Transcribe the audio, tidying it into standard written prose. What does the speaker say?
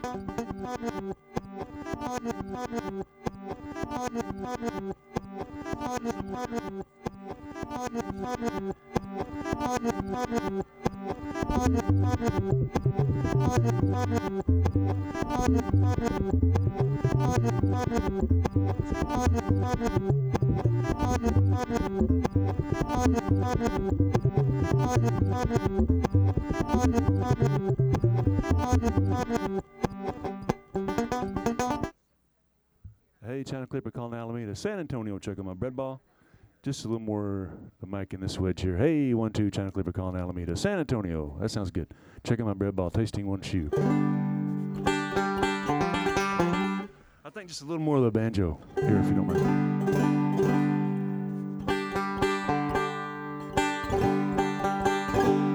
Hey, China Clipper calling Alameda. San Antonio, checking my bread ball. Just a little more the mic in this wedge here. Hey, 1-2, China Clipper calling Alameda. San Antonio, that sounds good. Checking my bread ball, tasting one shoe. I think just a little more of the banjo here, if you don't mind.